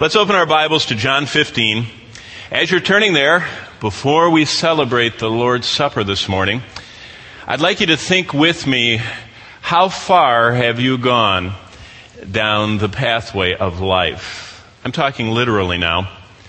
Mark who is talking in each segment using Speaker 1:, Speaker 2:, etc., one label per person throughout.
Speaker 1: Let's open our Bibles to John 15. As you're turning there, before we celebrate the Lord's Supper this morning, I'd like you to think with me, how far have you gone down the pathway of life? I'm talking literally now.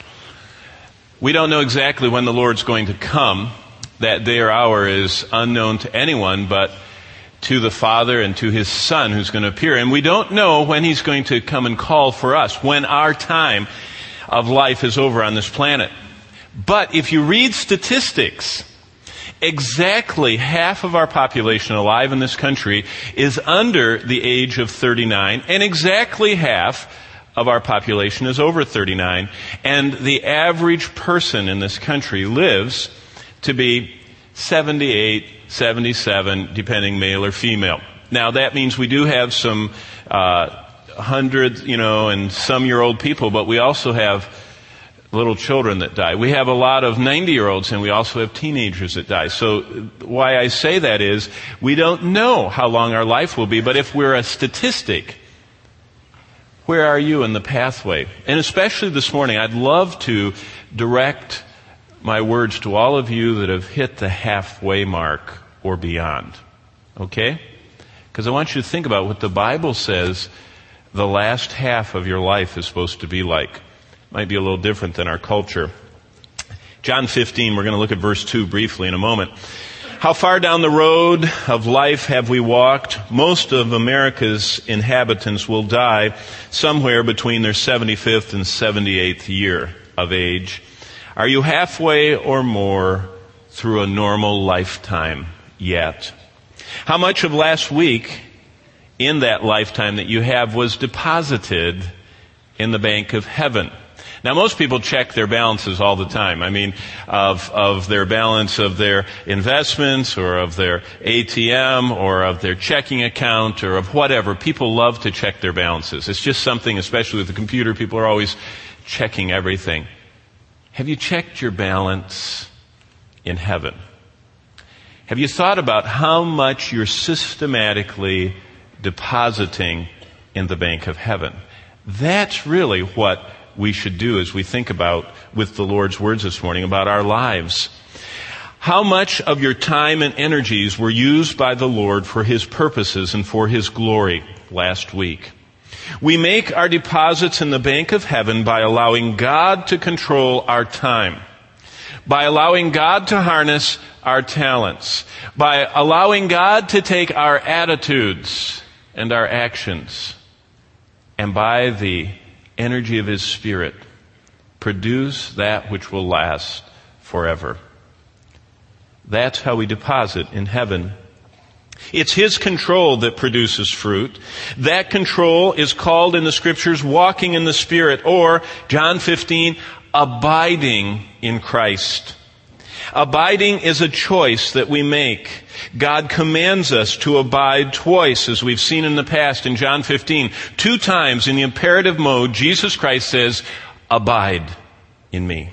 Speaker 1: We don't know exactly when the Lord's going to come. That day or hour is unknown to anyone but to the Father and to His Son who's going to appear. And we don't know when He's going to come and call for us, when our time of life is over on this planet. But if you read statistics, exactly half of our population alive in this country is under the age of 39, and exactly half of our population is over 39. And the average person in this country lives to be 78, 77, depending male or female. Now that means we do have some 100, and some-year-old people, but we also have little children that die. We have a lot of 90-year-olds, and we also have teenagers that die. So why I say that is, we don't know how long our life will be, but if we're a statistic, where are you in the pathway? And especially this morning, I'd love to direct my words to all of you that have hit the halfway mark or beyond. Okay? Because I want you to think about what the Bible says the last half of your life is supposed to be like. Might be a little different than our culture. John 15, we're going to look at verse 2 briefly in a moment. How far down the road of life have we walked? Most of America's inhabitants will die somewhere between their 75th and 78th year of age. Are you halfway or more through a normal lifetime yet? How much of last week in that lifetime that you have was deposited in the bank of heaven? Now, most people check their balances all the time. I mean, of their balance of their investments or of their ATM or of their checking account or of whatever. People love to check their balances. It's just something, especially with the computer, people are always checking everything. Have you checked your balance in heaven? Have you thought about how much you're systematically depositing in the bank of heaven? That's really what we should do as we think about, with the Lord's words this morning, about our lives. How much of your time and energies were used by the Lord for His purposes and for His glory last week? We make our deposits in the bank of heaven by allowing God to control our time, by allowing God to harness our talents, by allowing God to take our attitudes and our actions, and by the energy of His Spirit, produce that which will last forever. That's how we deposit in heaven. It's His control that produces fruit. That control is called in the Scriptures walking in the Spirit, or, John 15, abiding in Christ. Abiding is a choice that we make. God commands us to abide twice, as we've seen in the past in John 15. 2 times in the imperative mode, Jesus Christ says, abide in me.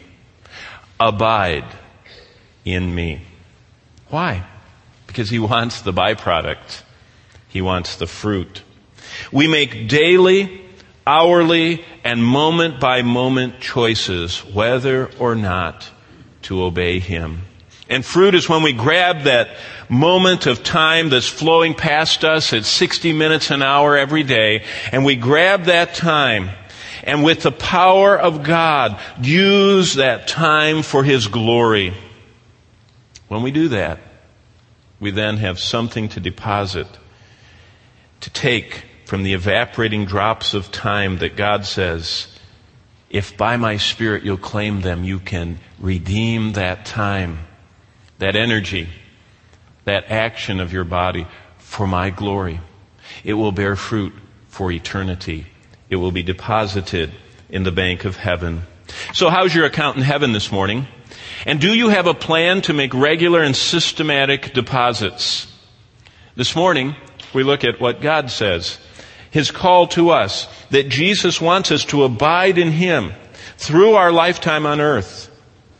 Speaker 1: Abide in me. Why? Because He wants the byproduct. He wants the fruit. We make daily, hourly, and moment-by-moment choices, whether or not to obey Him. And fruit is when we grab that moment of time that's flowing past us at 60 minutes an hour every day, and we grab that time, and with the power of God, use that time for His glory. When we do that, we then have something to deposit, to take from the evaporating drops of time that God says, if by my Spirit you'll claim them, you can redeem that time, that energy, that action of your body for my glory. It will bear fruit for eternity. It will be deposited in the bank of heaven. So how's your account in heaven this morning? And do you have a plan to make regular and systematic deposits? This morning, we look at what God says. His call to us, that Jesus wants us to abide in Him through our lifetime on earth.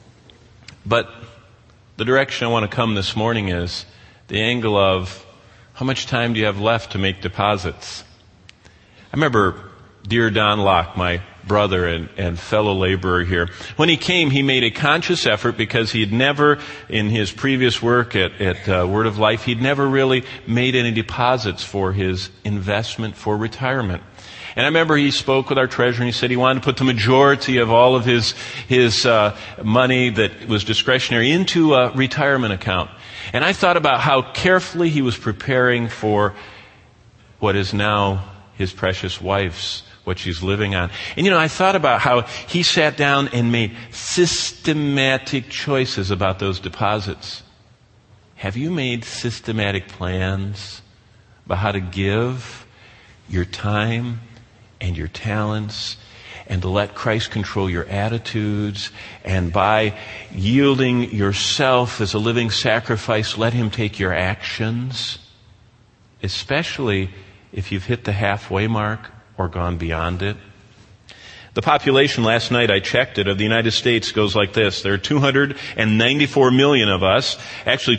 Speaker 1: But the direction I want to come this morning is the angle of, how much time do you have left to make deposits? I remember dear Don Locke, my brother and fellow laborer here. When he came, he made a conscious effort because he'd never, in his previous work at Word of Life, he'd never really made any deposits for his investment for retirement. And I remember he spoke with our treasurer and he said he wanted to put the majority of all of his money that was discretionary into a retirement account. And I thought about how carefully he was preparing for what is now his precious wife's, what she's living on. And I thought about how he sat down and made systematic choices about those deposits. Have you made systematic plans about how to give your time and your talents, and to let Christ control your attitudes, and by yielding yourself as a living sacrifice, let Him take your actions, especially if you've hit the halfway mark or gone beyond it? The population, last night I checked it, of the United States goes like this. There are 294 million of us, actually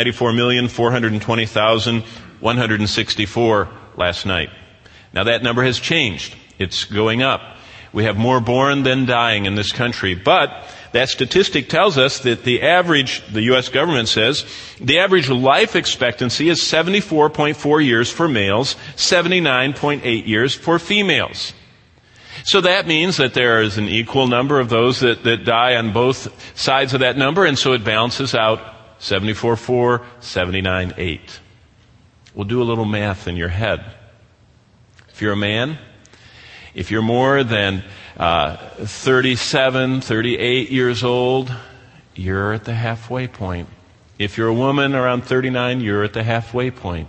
Speaker 1: 294,420,164 last night. Now that number has changed. It's going up. We have more born than dying in this country. But that statistic tells us that the U.S. government says, the average life expectancy is 74.4 years for males, 79.8 years for females. So that means that there is an equal number of those that die on both sides of that number, and so it balances out 74.4, 79.8. We'll do a little math in your head. If you're a man, if you're more than 37, 38 years old, you're at the halfway point. If you're a woman around 39, you're at the halfway point.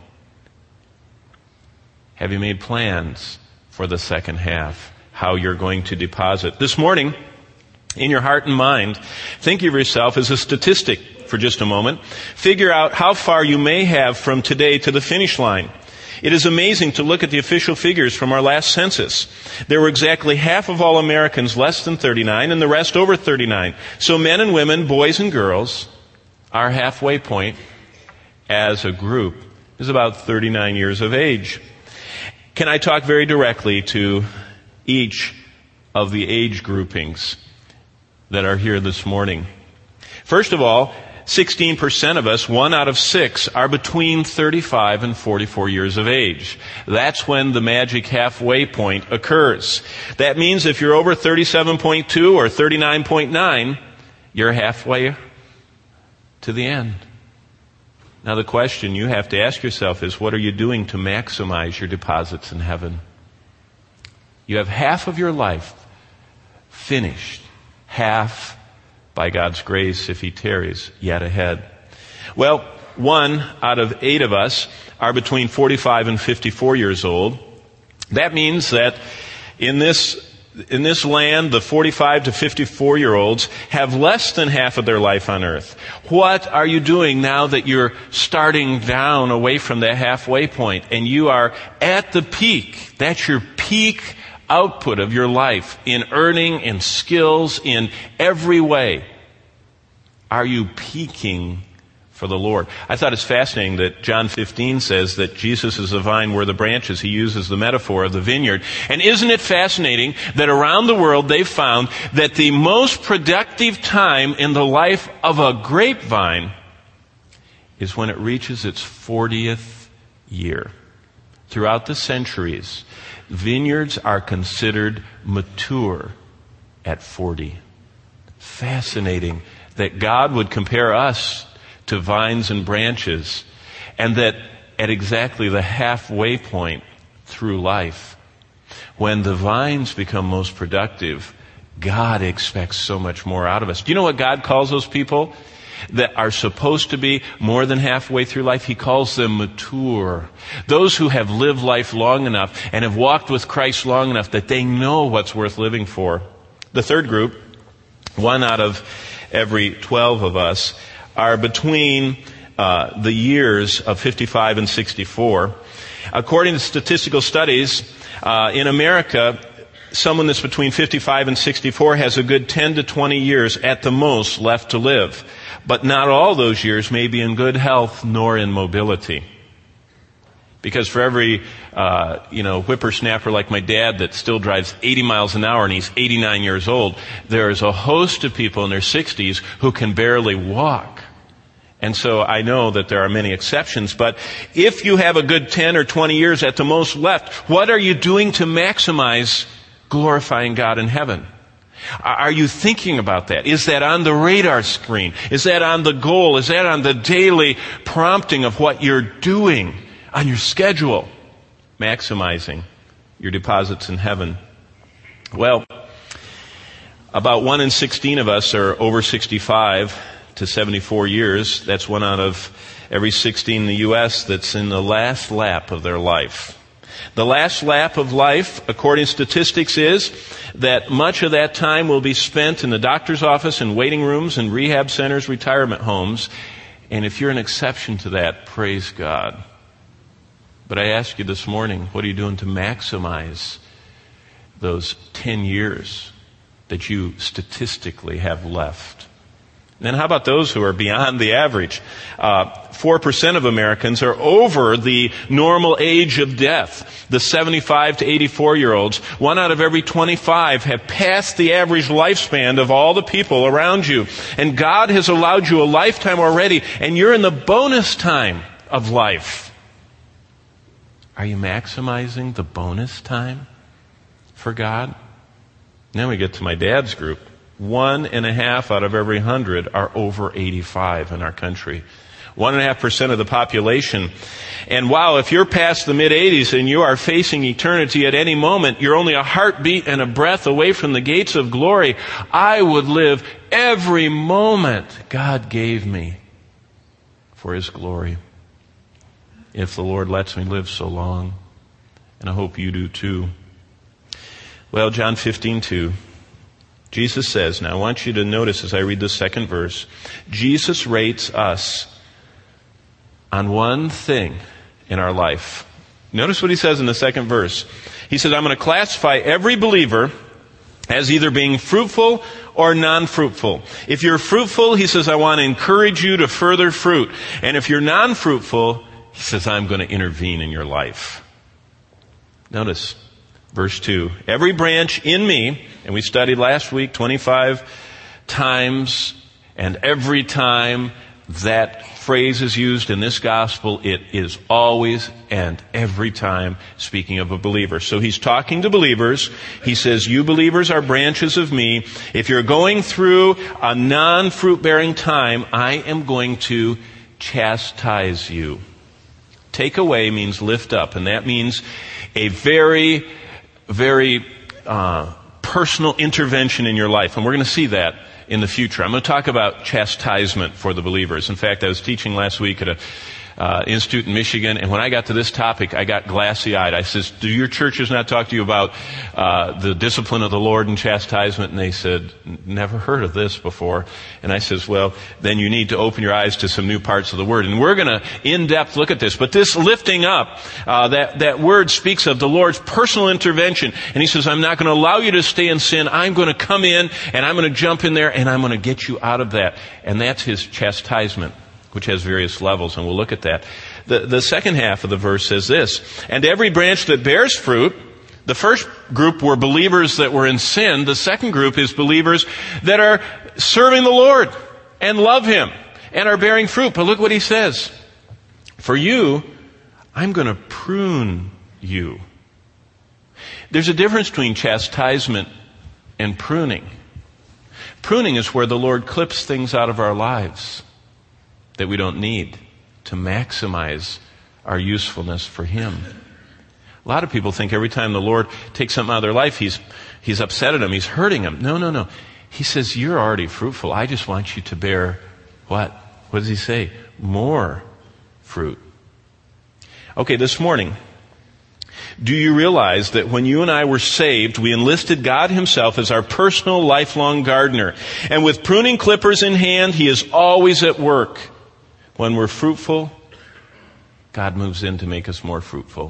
Speaker 1: Have you made plans for the second half? How you're going to deposit? This morning, in your heart and mind, think of yourself as a statistic for just a moment. Figure out how far you may have from today to the finish line. It is amazing to look at the official figures from our last census. There were exactly half of all Americans less than 39 and the rest over 39. So men and women, boys and girls, our halfway point as a group is about 39 years of age. Can I talk very directly to each of the age groupings that are here this morning? First of all, 16% of us, 1 out of 6, are between 35 and 44 years of age. That's when the magic halfway point occurs. That means if you're over 37.2 or 39.9, you're halfway to the end. Now the question you have to ask yourself is, what are you doing to maximize your deposits in heaven? You have half of your life finished, half by God's grace, if He tarries, yet ahead. Well, 1 out of 8 of us are between 45 and 54 years old. That means that in this land, the 45 to 54-year-olds have less than half of their life on earth. What are you doing now that you're starting down away from that halfway point and you are at the peak? That's your peak output of your life in earning, in skills, in every way. Are you peaking for the Lord? I thought it's fascinating that John 15 says that Jesus is the vine, we're the branches. He uses the metaphor of the vineyard. And isn't it fascinating that around the world they've found that the most productive time in the life of a grapevine is when it reaches its 40th year. Throughout the centuries, vineyards are considered mature at 40. Fascinating that God would compare us to vines and branches, and that at exactly the halfway point through life, when the vines become most productive, God expects so much more out of us. Do you know what God calls those people that are supposed to be more than halfway through life? He calls them mature. Those who have lived life long enough and have walked with Christ long enough that they know what's worth living for. The third group, 1 out of every 12 of us, are between the years of 55 and 64. According to statistical studies, in America, someone that's between 55 and 64 has a good 10 to 20 years at the most left to live. But not all those years may be in good health nor in mobility. Because for every, whippersnapper like my dad that still drives 80 miles an hour and he's 89 years old, there's a host of people in their 60s who can barely walk. And so I know that there are many exceptions, but if you have a good 10 or 20 years at the most left, what are you doing to maximize glorifying God in heaven? Are you thinking about that? Is that on the radar screen? Is that on the goal? Is that on the daily prompting of what you're doing on your schedule? Maximizing your deposits in heaven. Well, about 1 in 16 of us are over 65 to 74 years. That's 1 out of every 16 in the U.S. that's in the last lap of their life. The last lap of life, according to statistics, is that much of that time will be spent in the doctor's office, in waiting rooms, in rehab centers, retirement homes. And if you're an exception to that, praise God. But I ask you this morning, what are you doing to maximize those 10 years that you statistically have left? And then how about those who are beyond the average? 4% of Americans are over the normal age of death. The 75 to 84-year-olds, 1 out of every 25 have passed the average lifespan of all the people around you. And God has allowed you a lifetime already, and you're in the bonus time of life. Are you maximizing the bonus time for God? Then we get to my dad's group. 1.5 out of every 100 are over 85 in our country. 1.5% of the population. And wow, if you're past the mid-80s and you are facing eternity at any moment, you're only a heartbeat and a breath away from the gates of glory. I would live every moment God gave me for His glory. If the Lord lets me live so long. And I hope you do too. Well, John 15:2. Jesus says, now I want you to notice as I read the second verse, Jesus rates us on one thing in our life. Notice what He says in the second verse. He says, I'm going to classify every believer as either being fruitful or non-fruitful. If you're fruitful, He says, I want to encourage you to further fruit. And if you're non-fruitful, He says, I'm going to intervene in your life. Notice verse 2. Every branch in me, and we studied last week 25 times, and every time that phrase is used in this gospel, it is always and every time speaking of a believer. So He's talking to believers. He says, you believers are branches of me. If you're going through a non-fruit-bearing time, I am going to chastise you. Take away means lift up, and that means a very personal intervention in your life. And we're going to see that in the future. I'm going to talk about chastisement for the believers. In fact, I was teaching last week at a institute in Michigan, and when I got to this topic, I got glassy-eyed. I says, do your churches not talk to you about the discipline of the Lord and chastisement? And they said, never heard of this before. And I says, well, then you need to open your eyes to some new parts of the Word. And we're going to in-depth look at this. But this lifting up, that word speaks of the Lord's personal intervention. And He says, I'm not going to allow you to stay in sin. I'm going to come in, and I'm going to jump in there, and I'm going to get you out of that. And that's His chastisement, which has various levels, and we'll look at that. The second half of the verse says this, and every branch that bears fruit, the first group were believers that were in sin. The second group is believers that are serving the Lord and love Him and are bearing fruit. But look what He says. For you, I'm going to prune you. There's a difference between chastisement and pruning. Pruning is where the Lord clips things out of our lives that we don't need to maximize our usefulness for Him. A lot of people think every time the Lord takes something out of their life, He's upset at them, He's hurting them. No. He says, you're already fruitful. I just want you to bear what? What does He say? More fruit. Okay, this morning, do you realize that when you and I were saved, we enlisted God Himself as our personal lifelong gardener? And with pruning clippers in hand, He is always at work. When we're fruitful, God moves in to make us more fruitful.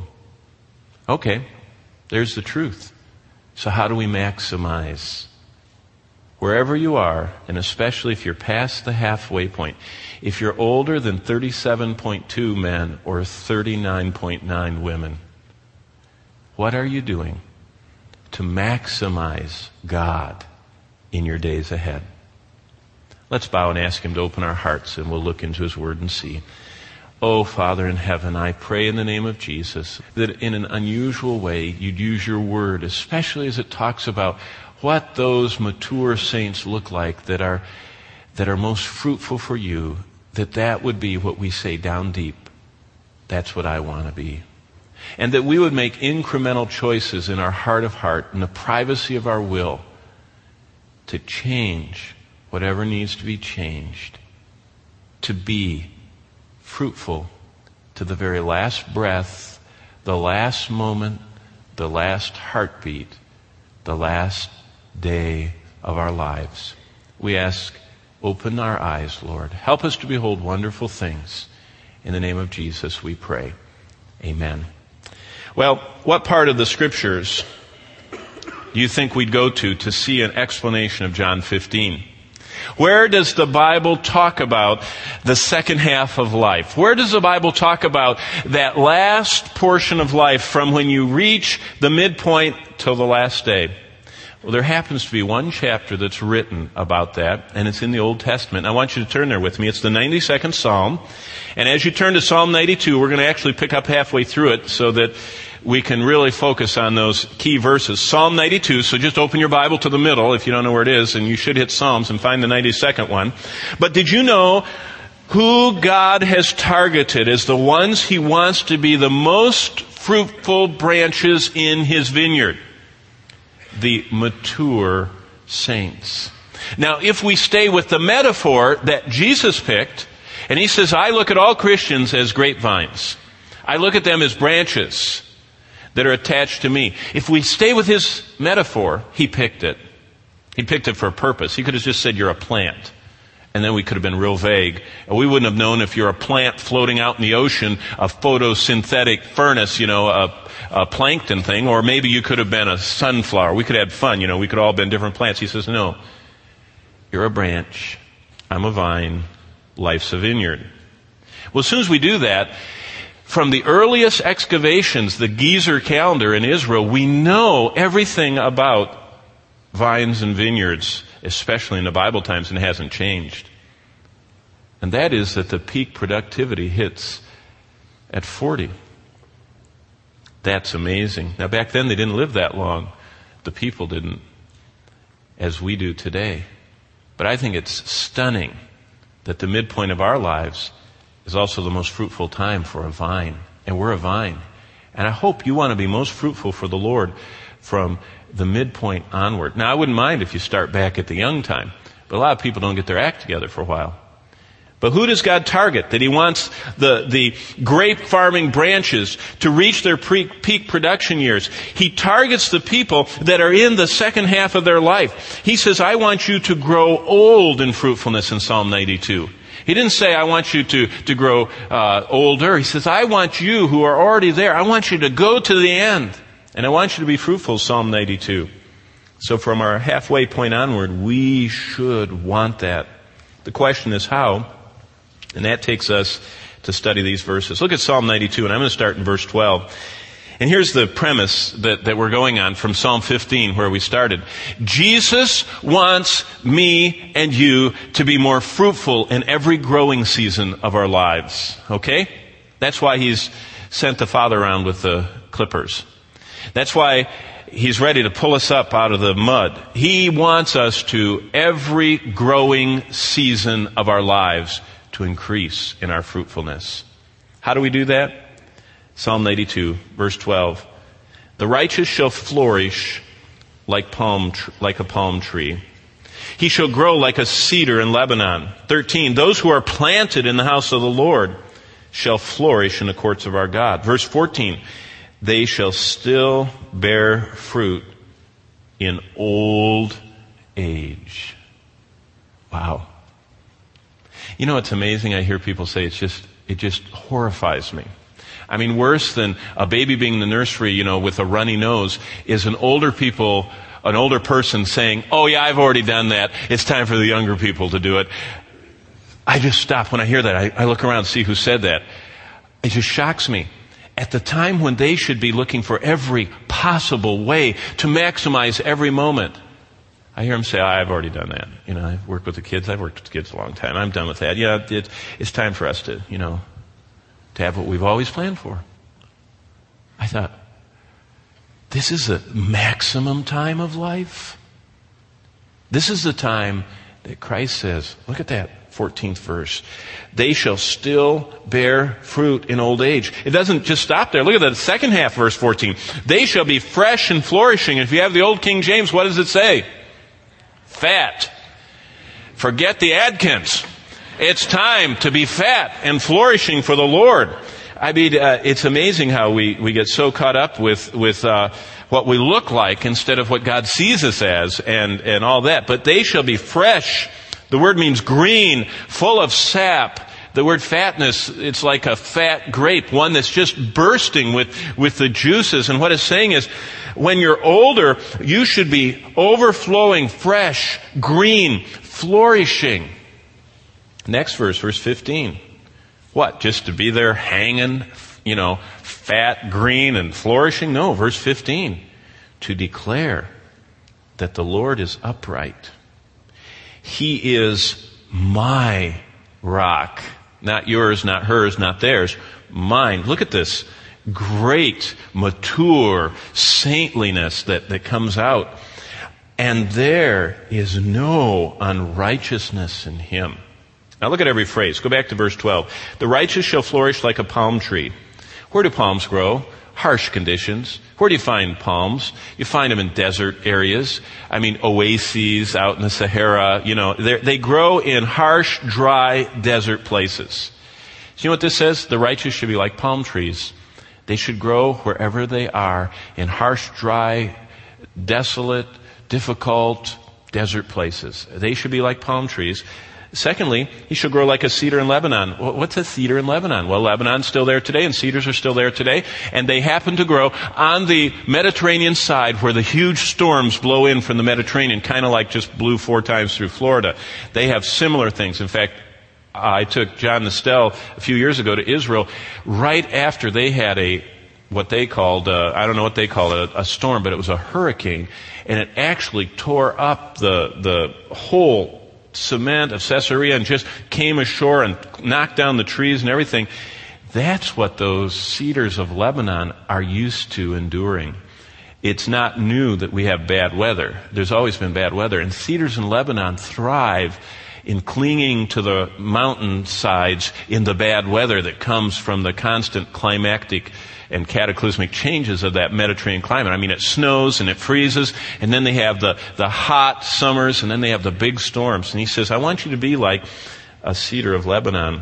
Speaker 1: Okay, there's the truth. So how do we maximize wherever you are, and especially if you're past the halfway point, if you're older than 37.2 men or 39.9 women, what are you doing to maximize God in your days ahead? Let's bow and ask Him to open our hearts, and we'll look into His Word and see. Oh, Father in heaven, I pray in the name of Jesus that in an unusual way you'd use your Word, especially as it talks about what those mature saints look like that are most fruitful for you, that would be what we say down deep. That's what I want to be. And that we would make incremental choices in our heart of heart, in the privacy of our will, to change whatever needs to be changed, to be fruitful to the very last breath, the last moment, the last heartbeat, the last day of our lives. We ask, open our eyes, Lord. Help us to behold wonderful things. In the name of Jesus we pray. Amen. Well, what part of the Scriptures do you think we'd go to see an explanation of John 15? Where does the Bible talk about the second half of life? Where does the Bible talk about that last portion of life from when you reach the midpoint till the last day? Well, there happens to be one chapter that's written about that, and it's in the Old Testament. I want you to turn there with me. It's the 92nd Psalm. And as you turn to Psalm 92, we're going to actually pick up halfway through it so that we can really focus on those key verses. Psalm 92, so just open your Bible to the middle if you don't know where it is, and you should hit Psalms and find the 92nd one. But did you know who God has targeted as the ones He wants to be the most fruitful branches in His vineyard? The mature saints. Now, if we stay with the metaphor that Jesus picked, and He says, I look at all Christians as grapevines. I look at them as branches that are attached to me. If we stay with His metaphor, He picked it. He picked it for a purpose. He could have just said, you're a plant. And then we could have been real vague. And we wouldn't have known if you're a plant floating out in the ocean, a photosynthetic furnace, a plankton thing, or maybe you could have been a sunflower. We could have had fun, we could all have been different plants. He says, no, you're a branch. I'm a vine. Life's a vineyard. Well, as soon as we do that, from the earliest excavations, the Gezer calendar in Israel, we know everything about vines and vineyards, especially in the Bible times, and it hasn't changed. And that is that the peak productivity hits at 40. That's amazing. Now, back then they didn't live that long. The people didn't, as we do today. But I think it's stunning that the midpoint of our lives is also the most fruitful time for a vine. And we're a vine. And I hope you want to be most fruitful for the Lord from the midpoint onward. Now, I wouldn't mind if you start back at the young time, but a lot of people don't get their act together for a while. But who does God target? That He wants the grape farming branches to reach their peak production years. He targets the people that are in the second half of their life. He says, I want you to grow old in fruitfulness in Psalm 92. He didn't say, I want you to grow older. He says, I want you who are already there, I want you to go to the end. And I want you to be fruitful, Psalm 92. So from our halfway point onward, we should want that. The question is how? And that takes us to study these verses. Look at Psalm 92, and I'm going to start in verse 12. And here's the premise that we're going on from Psalm 15, where we started. Jesus wants me and you to be more fruitful in every growing season of our lives. Okay? That's why He's sent the Father around with the clippers. That's why He's ready to pull us up out of the mud. He wants us to, every growing season of our lives, to increase in our fruitfulness. How do we do that? Psalm 82, verse 12. The righteous shall flourish like a palm tree. He shall grow like a cedar in Lebanon. 13. Those who are planted in the house of the Lord shall flourish in the courts of our God. Verse 14. They shall still bear fruit in old age. Wow. It's amazing. I hear people say it just horrifies me. I mean, worse than a baby being in the nursery, with a runny nose, is an older people an older person saying, "Oh yeah, I've already done that. It's time for the younger people to do it." I just stop when I hear that. I look around and see who said that. It just shocks me. At the time when they should be looking for every possible way to maximize every moment, I hear them say, "I've already done that. I've worked with the kids. I've worked with the kids a long time. I'm done with that. It's time for us to have what we've always planned for." I thought, this is the maximum time of life? This is the time that Christ says, look at that 14th verse, "They shall still bear fruit in old age." It doesn't just stop there. Look at the second half, verse 14. "They shall be fresh and flourishing." If you have the old King James, what does it say? Fat. Forget the Adkins. It's time to be fat and flourishing for the Lord. I mean, it's amazing how we get so caught up with what we look like instead of what God sees us as and all that. But they shall be fresh. The word means green, full of sap. The word fatness, it's like a fat grape, one that's just bursting with the juices. And what it's saying is, when you're older, you should be overflowing, fresh, green, flourishing. Next verse, verse 15. What? Just to be there hanging, fat, green, and flourishing? No, verse 15. To declare that the Lord is upright. He is my rock. Not yours, not hers, not theirs. Mine. Look at this great, mature saintliness that comes out. And there is no unrighteousness in him. Now look at every phrase. Go back to verse 12. "The righteous shall flourish like a palm tree." Where do palms grow? Harsh conditions. Where do you find palms? You find them in desert areas. I mean, oases out in the Sahara. They grow in harsh, dry, desert places. So you know what this says? The righteous should be like palm trees. They should grow wherever they are, in harsh, dry, desolate, difficult, desert places. They should be like palm trees. Secondly, he shall grow like a cedar in Lebanon. What's a cedar in Lebanon? Well, Lebanon's still there today, and cedars are still there today. And they happen to grow on the Mediterranean side where the huge storms blow in from the Mediterranean, kind of like just blew 4 times through Florida. They have similar things. In fact, I took John Nestel a few years ago to Israel right after they had what they called, I don't know what they called it, a storm, but it was a hurricane. And it actually tore up the whole cement of Caesarea and just came ashore and knocked down the trees and everything. That's what those cedars of Lebanon are used to enduring. It's not new that we have bad weather. There's always been bad weather. And cedars in Lebanon thrive in clinging to the mountain sides in the bad weather that comes from the constant climactic and cataclysmic changes of that Mediterranean climate. I mean, it snows and it freezes, and then they have the hot summers, and then they have the big storms. And he says, I want you to be like a cedar of Lebanon.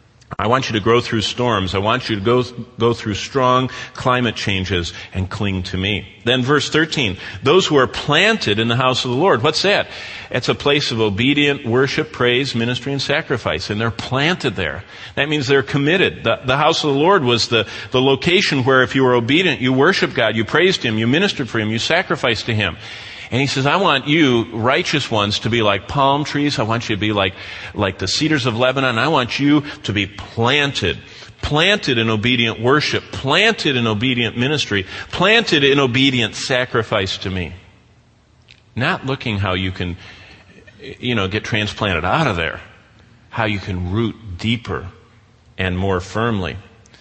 Speaker 1: I want you to grow through storms. I want you to go through strong climate changes and cling to me. Then verse 13, those who are planted in the house of the Lord. What's that? It's a place of obedient worship, praise, ministry, and sacrifice. And they're planted there. That means they're committed. The house of the Lord was the location where if you were obedient, you worshiped God, you praised Him, you ministered for Him, you sacrificed to Him. And he says, I want you, righteous ones, to be like palm trees. I want you to be like the cedars of Lebanon. I want you to be planted in obedient worship, planted in obedient ministry, planted in obedient sacrifice to me. Not looking how you can, get transplanted out of there, how you can root deeper and more firmly.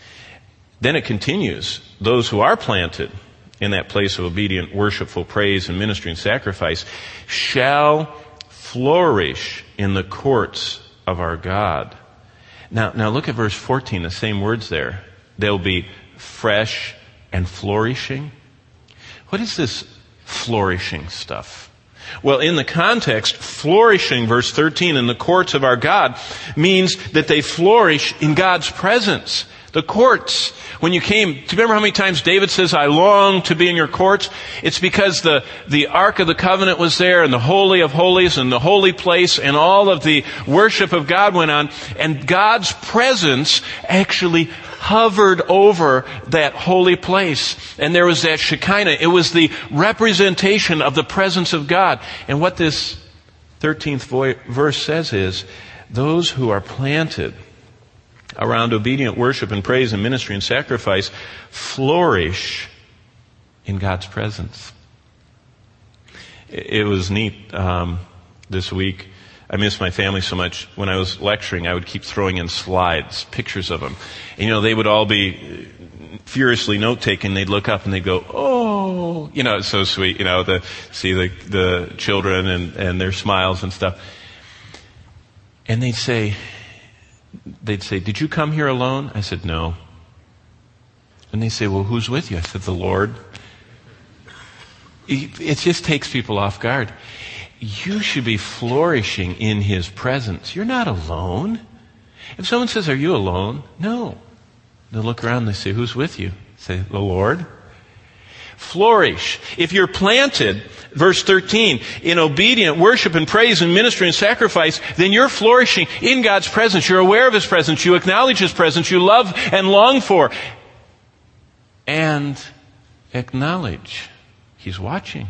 Speaker 1: Then it continues, those who are planted in that place of obedient, worshipful praise and ministry and sacrifice, shall flourish in the courts of our God. Now look at verse 14, the same words there. They'll be fresh and flourishing. What is this flourishing stuff? Well, in the context, flourishing, verse 13, in the courts of our God means that they flourish in God's presence. The courts. When you came, do you remember how many times David says, I long to be in your courts? It's because the Ark of the Covenant was there, and the Holy of Holies, and the holy place, and all of the worship of God went on, and God's presence actually hovered over that holy place. And there was that Shekinah. It was the representation of the presence of God. And what this 13th verse says is, those who are planted around obedient worship and praise and ministry and sacrifice flourish in God's presence. It was neat this week. I missed my family so much. When I was lecturing, I would keep throwing in slides, pictures of them. And, they would all be furiously note-taking. They'd look up and they'd go, oh, it's so sweet, to see the children and their smiles and stuff. And they'd say, did you come here alone? I said, no. And they say, well, who's with you? I said, the Lord. It just takes people off guard. You should be flourishing in His presence. You're not alone. If someone says, are you alone? No. They'll look around and they say, who's with you? Say, the Lord. Flourish. If you're planted, verse 13, in obedient worship and praise and ministry and sacrifice, then you're flourishing in God's presence. You're aware of His presence. You acknowledge His presence. You love and long for. And acknowledge He's watching.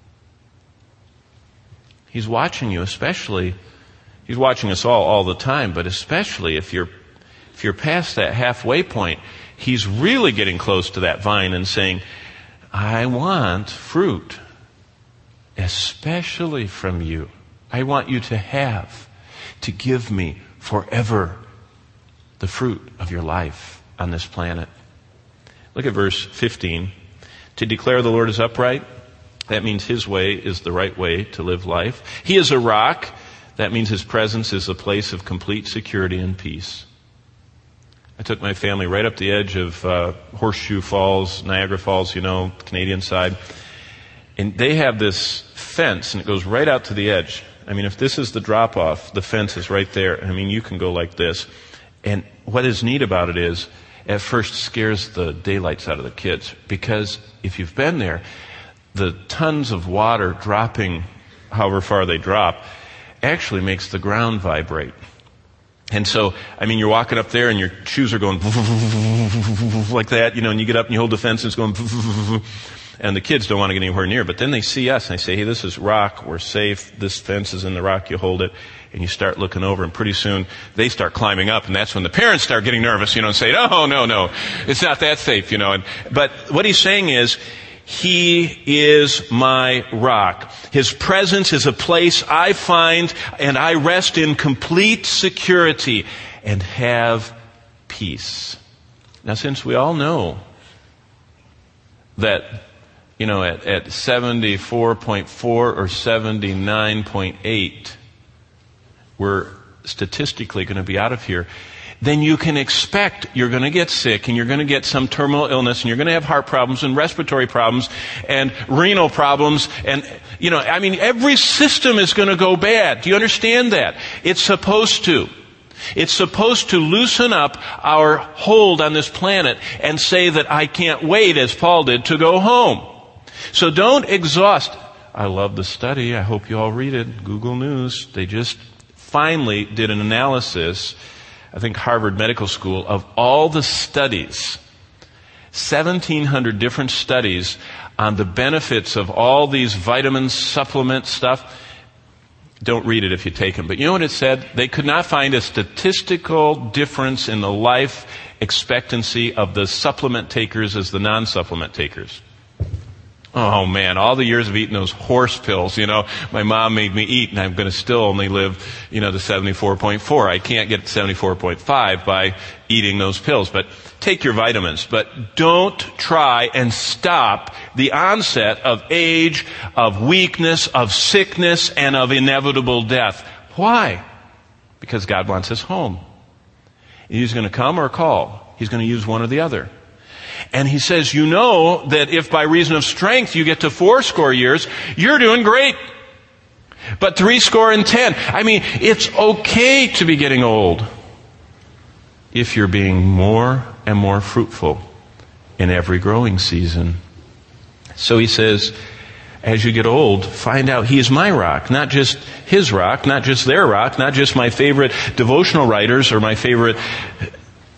Speaker 1: He's watching you, especially, He's watching us all the time, but especially if you're past that halfway point, He's really getting close to that vine and saying, I want fruit, especially from you. I want you to give me forever the fruit of your life on this planet. Look at verse 15. To declare the Lord is upright, that means His way is the right way to live life. He is a rock. That means His presence is a place of complete security and peace. I took my family right up the edge of Horseshoe Falls, Niagara Falls, Canadian side. And they have this fence, and it goes right out to the edge. I mean, if this is the drop-off, the fence is right there. I mean, you can go like this. And what is neat about it is, at first scares the daylights out of the kids. Because if you've been there, the tons of water dropping however far they drop actually makes the ground vibrate. And so, you're walking up there and your shoes are going like that, and you get up and you hold the fence and it's going and the kids don't want to get anywhere near. But then they see us and they say, hey, this is rock, we're safe, this fence is in the rock, you hold it, and you start looking over, and pretty soon they start climbing up, and that's when the parents start getting nervous, and say, oh, no, it's not that safe, But what he's saying is, He is my rock. His presence is a place I find and I rest in complete security and have peace. Now, since we all know that, at 74.4 or 79.8, we're statistically going to be out of here, then you can expect you're going to get sick and you're going to get some terminal illness and you're going to have heart problems and respiratory problems and renal problems and, every system is going to go bad. Do you understand that? It's supposed to. It's supposed to loosen up our hold on this planet and say that I can't wait, as Paul did, to go home. So don't exhaust. I love the study. I hope you all read it. Google News. They just finally did an analysis, I think Harvard Medical School, of all the studies, 1,700 different studies on the benefits of all these vitamins, supplement stuff. Don't read it if you take them. But you know what it said? They could not find a statistical difference in the life expectancy of the supplement takers as the non-supplement takers. Oh man, all the years of eating those horse pills, my mom made me eat, and I'm going to still only live, to 74.4. I can't get to 74.5 by eating those pills. But take your vitamins. But don't try and stop the onset of age, of weakness, of sickness, and of inevitable death. Why? Because God wants us home. He's going to come or call. He's going to use one or the other. And He says, that if by reason of strength you get to 80 years, you're doing great. But 70. It's okay to be getting old if you're being more and more fruitful in every growing season. So He says, as you get old, find out He is my rock, not just His rock, not just their rock, not just my favorite devotional writers or my favorite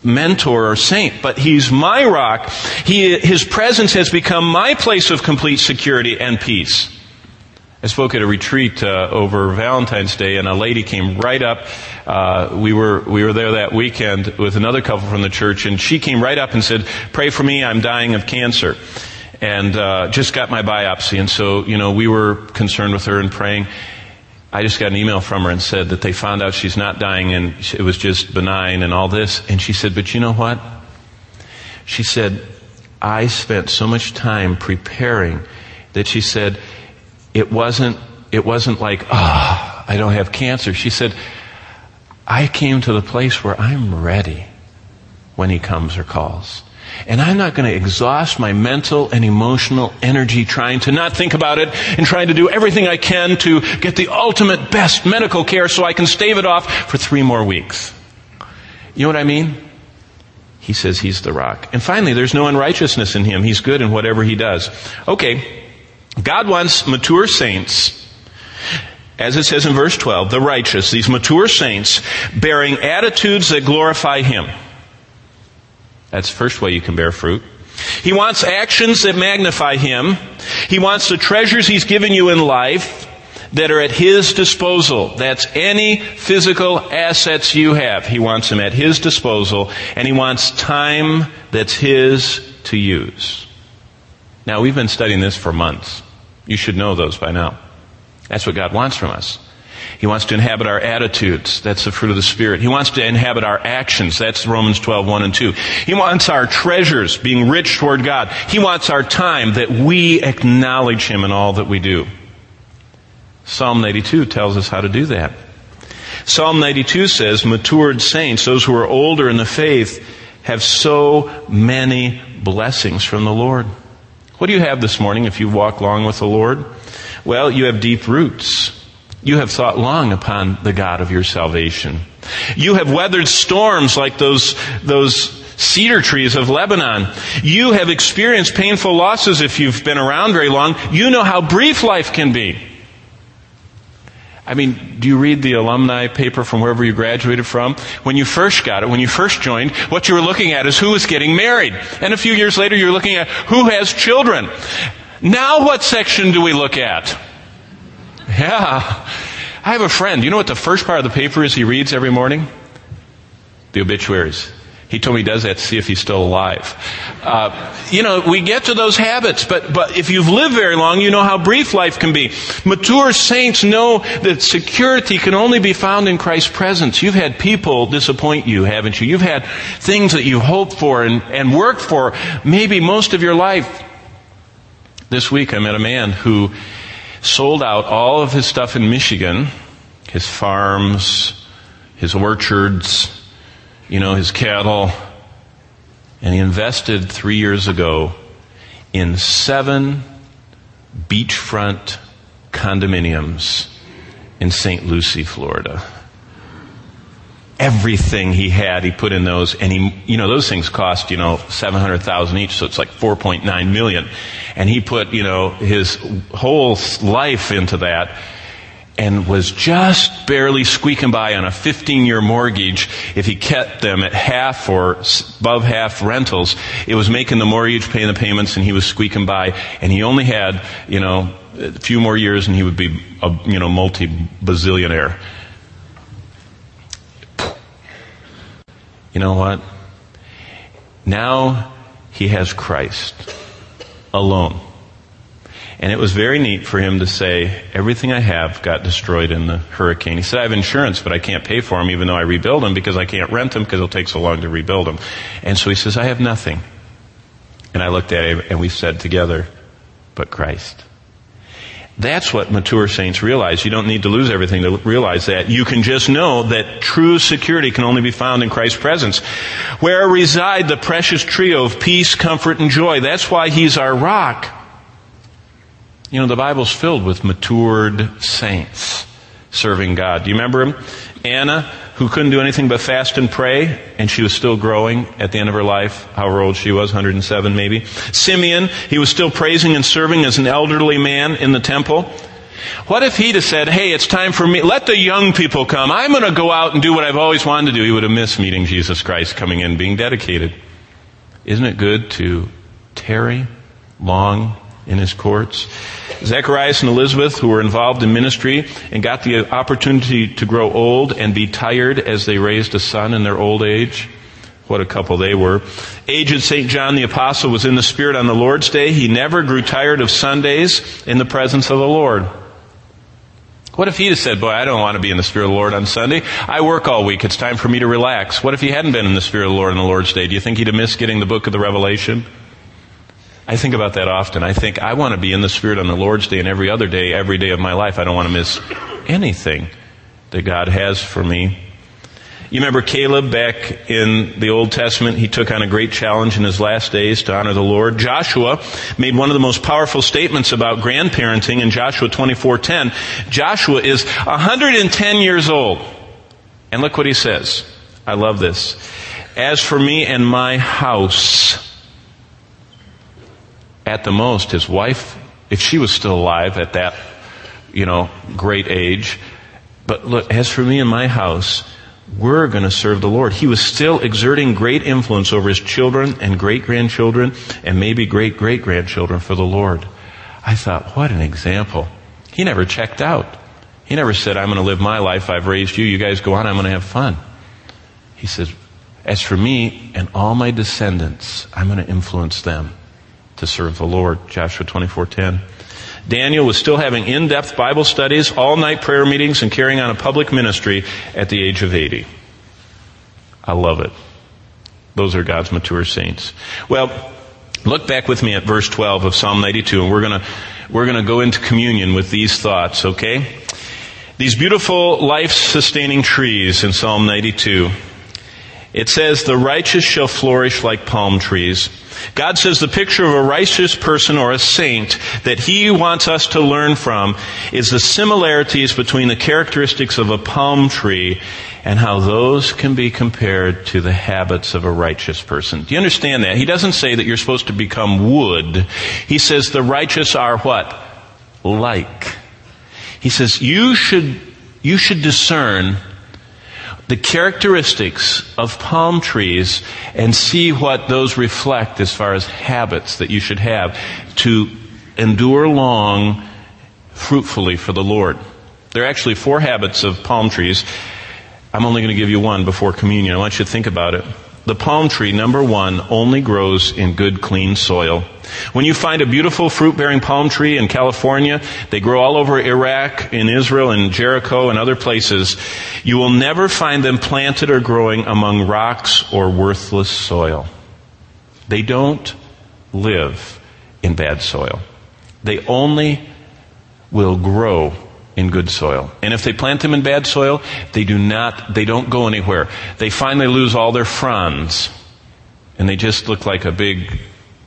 Speaker 1: mentor or saint, but he's my rock. His presence has become my place of complete security and peace. I spoke at a retreat over Valentine's Day, and a lady came right up. We were there that weekend with another couple from the church, and she came right up and said, "Pray for me, I'm dying of cancer." And just got my biopsy, and so, we were concerned with her and praying. I just got an email from her and said that they found out she's not dying and it was just benign and all this. And she said, "But you know what?" She said, "I spent so much time preparing that," she said, it wasn't like, I don't have cancer. She said, "I came to the place where I'm ready when he comes or calls. And I'm not going to exhaust my mental and emotional energy trying to not think about it and trying to do everything I can to get the ultimate best medical care so I can stave it off for 3 more weeks." You know what I mean? He says he's the rock. And finally, there's no unrighteousness in him. He's good in whatever he does. Okay, God wants mature saints, as it says in verse 12, the righteous, these mature saints, bearing attitudes that glorify him. That's the first way you can bear fruit. He wants actions that magnify him. He wants the treasures he's given you in life that are at his disposal. That's any physical assets you have. He wants them at his disposal, and he wants time that's his to use. Now, we've been studying this for months. You should know those by now. That's what God wants from us. He wants to inhabit our attitudes. That's the fruit of the Spirit. He wants to inhabit our actions. That's Romans 12:1 and 2. He wants our treasures, being rich toward God. He wants our time, that we acknowledge him in all that we do. Psalm 92 tells us how to do that. Psalm 92 says, matured saints, those who are older in the faith, have so many blessings from the Lord. What do you have this morning if you walk long with the Lord? Well, you have deep roots. You have thought long upon the God of your salvation. You have weathered storms like those cedar trees of Lebanon. You have experienced painful losses if you've been around very long. You know how brief life can be. I mean, do you read the alumni paper from wherever you graduated from? When you first got it, when you first joined, what you were looking at is who was getting married. And a few years later, you're looking at who has children. Now what section do we look at? Yeah. I have a friend. You know what the first part of the paper is he reads every morning? The obituaries. He told me he does that to see if he's still alive. We get to those habits, but if you've lived very long, you know how brief life can be. Mature saints know that security can only be found in Christ's presence. You've had people disappoint you, haven't you? You've had things that you hoped for and worked for maybe most of your life. This week I met a man who sold out all of his stuff in Michigan, his farms, his orchards, his cattle, and he invested 3 years ago in 7 beachfront condominiums in St. Lucie, Florida. Everything he had, he put in those, and those things cost, $700,000 each, so it's like $4.9 million. And he put, his whole life into that, and was just barely squeaking by on a 15-year mortgage. If he kept them at half or above half rentals, it was making the mortgage, paying the payments, and he was squeaking by. And he only had, a few more years and he would be a, multi-bazillionaire. You know what? Now he has Christ alone. And it was very neat for him to say, everything I have got destroyed in the hurricane. He said, I have insurance, but I can't pay for them even though I rebuild them because I can't rent them because it'll take so long to rebuild them. And so he says, I have nothing. And I looked at him and we said together, but Christ. That's what mature saints realize. You don't need to lose everything to realize that. You can just know that true security can only be found in Christ's presence, where reside the precious trio of peace, comfort, and joy. That's why He's our rock. The Bible's filled with matured saints serving God. Do you remember him? Anna, who couldn't do anything but fast and pray, and she was still growing at the end of her life, however old she was, 107 maybe. Simeon, he was still praising and serving as an elderly man in the temple. What if he'd have said, hey, it's time for me, let the young people come. I'm going to go out and do what I've always wanted to do. He would have missed meeting Jesus Christ, coming in, being dedicated. Isn't it good to tarry long in His courts? Zacharias and Elizabeth, who were involved in ministry and got the opportunity to grow old and be tired as they raised a son in their old age. What a couple they were. Aged St. John the Apostle was in the Spirit on the Lord's Day. He never grew tired of Sundays in the presence of the Lord. What if he'd have said, boy, I don't want to be in the Spirit of the Lord on Sunday. I work all week. It's time for me to relax. What if he hadn't been in the Spirit of the Lord on the Lord's Day? Do you think he'd have missed getting the book of the Revelation? I think about that often. I think I want to be in the Spirit on the Lord's Day and every other day, every day of my life. I don't want to miss anything that God has for me. You remember Caleb back in the Old Testament? He took on a great challenge in his last days to honor the Lord. Joshua made one of the most powerful statements about grandparenting in Joshua 24:10. Joshua is 110 years old. And look what he says. I love this. As for me and my house, at the most, his wife, if she was still alive at that, great age. But look, as for me and my house, we're going to serve the Lord. He was still exerting great influence over his children and great-grandchildren and maybe great-great-grandchildren for the Lord. I thought, what an example. He never checked out. He never said, I'm going to live my life. I've raised you. You guys go on. I'm going to have fun. He says, as for me and all my descendants, I'm going to influence them to serve the Lord. Joshua 24:10. Daniel was still having in-depth Bible studies, all-night prayer meetings, and carrying on a public ministry at the age of 80. I love it. Those are God's mature saints. Well, look back with me at verse 12 of Psalm 92, and we're going to go into communion with these thoughts, okay? These beautiful life-sustaining trees in Psalm 92. It says, the righteous shall flourish like palm trees. God says the picture of a righteous person or a saint that He wants us to learn from is the similarities between the characteristics of a palm tree and how those can be compared to the habits of a righteous person. Do you understand that? He doesn't say that you're supposed to become wood. He says the righteous are what? Like. He says you should discern the characteristics of palm trees and see what those reflect as far as habits that you should have to endure long fruitfully for the Lord. There are actually 4 habits of palm trees. I'm only going to give you one before communion. I want you to think about it. The palm tree, number 1, only grows in good, clean soil. When you find a beautiful fruit-bearing palm tree in California, they grow all over Iraq, in Israel, in Jericho, and other places, you will never find them planted or growing among rocks or worthless soil. They don't live in bad soil. They only will grow in good soil. And if they plant them in bad soil, they don't go anywhere. They finally lose all their fronds. And they just look like a big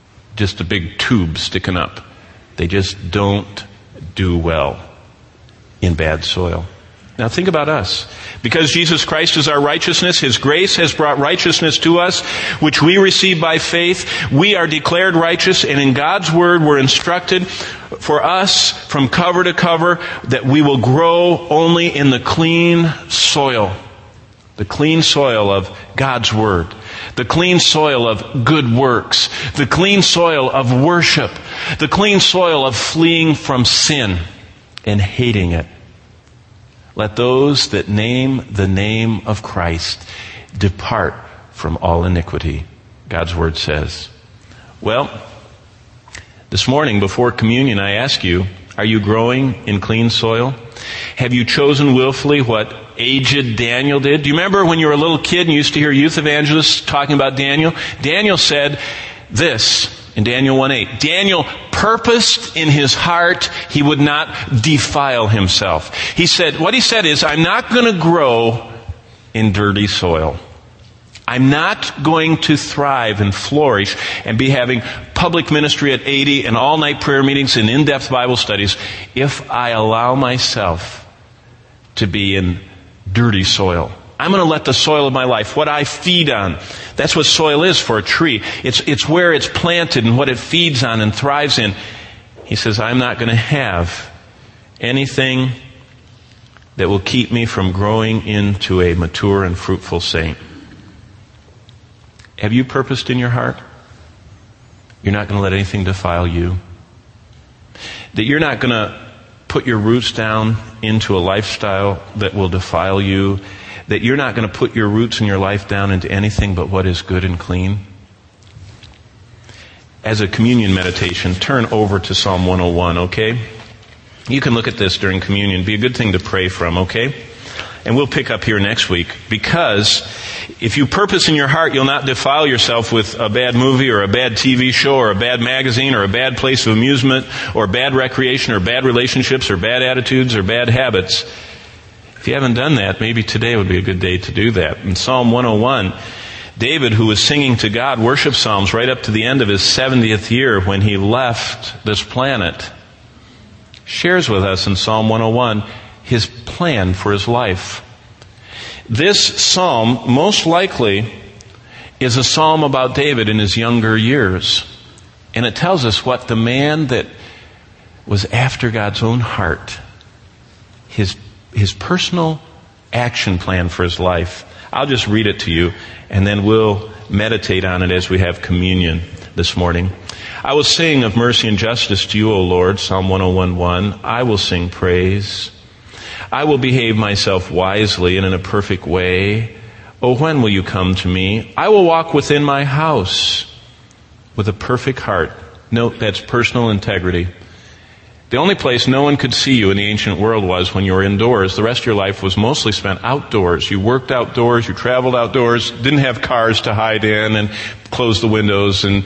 Speaker 1: tube sticking up. They just don't do well in bad soil. Now think about us. Because Jesus Christ is our righteousness, His grace has brought righteousness to us, which we receive by faith. We are declared righteous, and in God's Word we're instructed for us from cover to cover that we will grow only in the clean soil. The clean soil of God's Word. The clean soil of good works. The clean soil of worship. The clean soil of fleeing from sin and hating it. Let those that name the name of Christ depart from all iniquity, God's Word says. Well, this morning before communion I ask you, are you growing in clean soil? Have you chosen willfully what aged Daniel did? Do you remember when you were a little kid and you used to hear youth evangelists talking about Daniel? Daniel said this in Daniel 1:8. Daniel purposed in his heart he would not defile himself. What he said is, I'm not going to grow in dirty soil. I'm not going to thrive and flourish and be having public ministry at 80 and all-night prayer meetings and in-depth Bible studies if I allow myself to be in dirty soil. I'm going to let the soil of my life, what I feed on, that's what soil is for a tree. It's where it's planted and what it feeds on and thrives in. He says, I'm not going to have anything that will keep me from growing into a mature and fruitful saint. Have you purposed in your heart? You're not going to let anything defile you? That you're not going to put your roots down into a lifestyle that will defile you? That you're not going to put your roots in your life down into anything but what is good and clean? As a communion meditation, turn over to Psalm 101, okay? You can look at this during communion. Be a good thing to pray from, okay? And we'll pick up here next week. Because if you purpose in your heart, you'll not defile yourself with a bad movie or a bad TV show or a bad magazine or a bad place of amusement or bad recreation or bad relationships or bad attitudes or bad habits. If you haven't done that, maybe today would be a good day to do that. In Psalm 101, David, who was singing to God worship psalms right up to the end of his 70th year when he left this planet, shares with us in Psalm 101 his plan for his life. This psalm, most likely, is a psalm about David in his younger years. And it tells us what the man that was after God's own heart, his personal action plan for his life. I'll just read it to you, and then we'll meditate on it as we have communion this morning. I will sing of mercy and justice to you, O Lord, Psalm 101:1. I will sing praise. I will behave myself wisely and in a perfect way. Oh, when will you come to me? I will walk within my house with a perfect heart. Note, that's personal integrity. The only place no one could see you in the ancient world was when you were indoors. The rest of your life was mostly spent outdoors. You worked outdoors, you traveled outdoors, didn't have cars to hide in and close the windows, and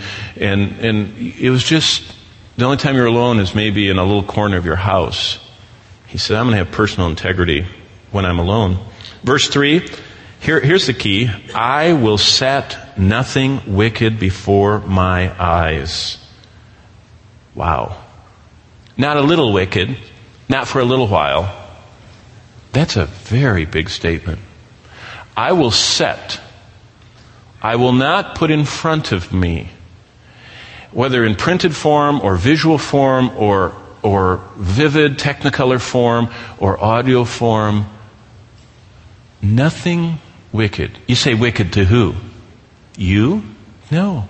Speaker 1: it was just, the only time you're alone is maybe in a little corner of your house. He said, I'm going to have personal integrity when I'm alone. Verse 3, here's the key. I will set nothing wicked before my eyes. Wow. Not a little wicked, not for a little while. That's a very big statement. I will set. I will not put in front of me, whether in printed form or visual form or vivid technicolor form or audio form, nothing wicked. You say wicked to who? You? No.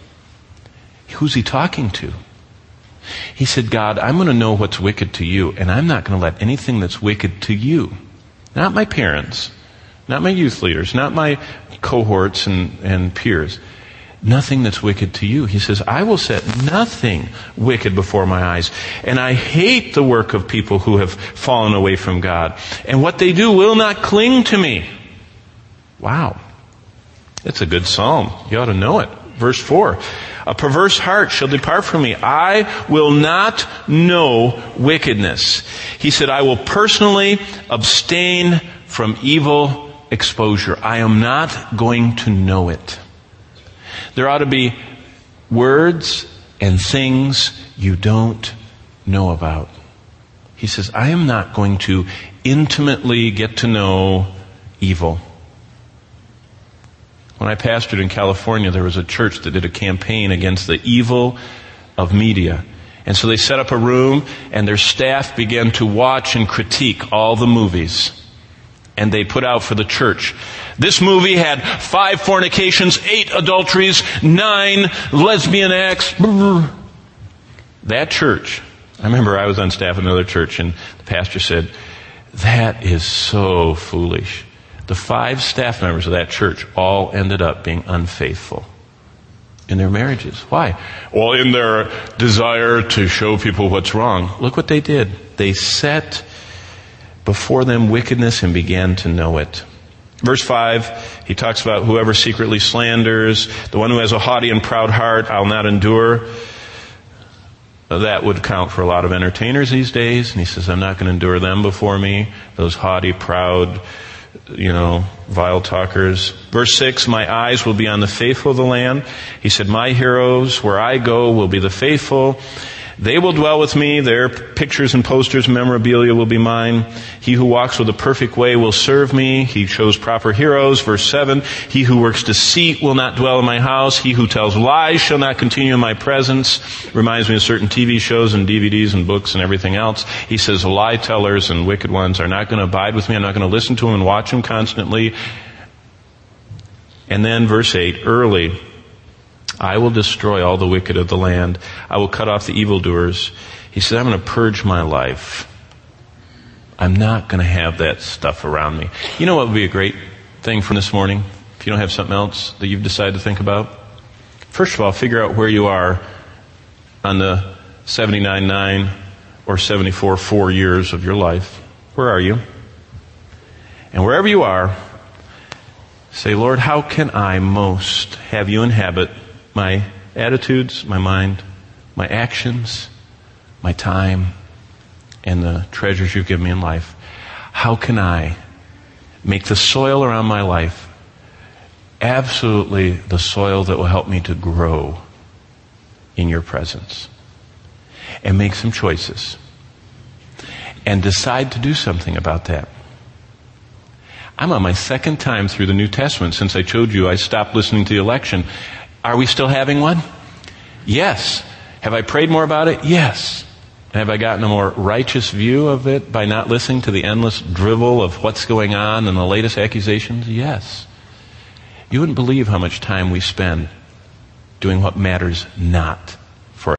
Speaker 1: Who's he talking to? He said, God, I'm going to know what's wicked to you, and I'm not going to let anything that's wicked to you, not my parents, not my youth leaders, not my cohorts and peers, nothing that's wicked to you. He says, I will set nothing wicked before my eyes. And I hate the work of people who have fallen away from God. And what they do will not cling to me. Wow. That's a good psalm. You ought to know it. Verse 4. A perverse heart shall depart from me. I will not know wickedness. He said, I will personally abstain from evil exposure. I am not going to know it. There ought to be words and things you don't know about. He says, I am not going to intimately get to know evil. When I pastored in California, there was a church that did a campaign against the evil of media. And so they set up a room, and their staff began to watch and critique all the movies. And they put out for the church, this movie had 5 fornications, 8 adulteries, 9 lesbian acts. That church, I remember I was on staff at another church, and the pastor said, that is so foolish. The 5 staff members of that church all ended up being unfaithful in their marriages. Why? Well, in their desire to show people what's wrong. Look what they did. They set before them wickedness and began to know it. Verse 5, he talks about whoever secretly slanders, the one who has a haughty and proud heart, I'll not endure. That would count for a lot of entertainers these days. And he says, I'm not going to endure them before me. Those haughty, proud, vile talkers. Verse 6, my eyes will be on the faithful of the land. He said, my heroes, where I go, will be the faithful. They will dwell with me. Their pictures and posters, memorabilia will be mine. He who walks with a perfect way will serve me. He shows proper heroes. Verse 7, he who works deceit will not dwell in my house. He who tells lies shall not continue in my presence. Reminds me of certain TV shows and DVDs and books and everything else. He says lie tellers and wicked ones are not going to abide with me. I'm not going to listen to them and watch them constantly. And then verse 8, early, I will destroy all the wicked of the land. I will cut off the evildoers. He said, I'm going to purge my life. I'm not going to have that stuff around me. You know what would be a great thing for this morning? If you don't have something else that you've decided to think about? First of all, figure out where you are on the 79.9 or 74.4 years of your life. Where are you? And wherever you are, say, Lord, how can I most have you inhabit my attitudes, my mind, my actions, my time, and the treasures you've given me in life? How can I make the soil around my life absolutely the soil that will help me to grow in your presence? And make some choices. And decide to do something about that. I'm on my second time through the New Testament since I told you I stopped listening to the election. Are we still having one? Yes. Have I prayed more about it? Yes. And have I gotten a more righteous view of it by not listening to the endless drivel of what's going on and the latest accusations? Yes. You wouldn't believe how much time we spend doing what matters not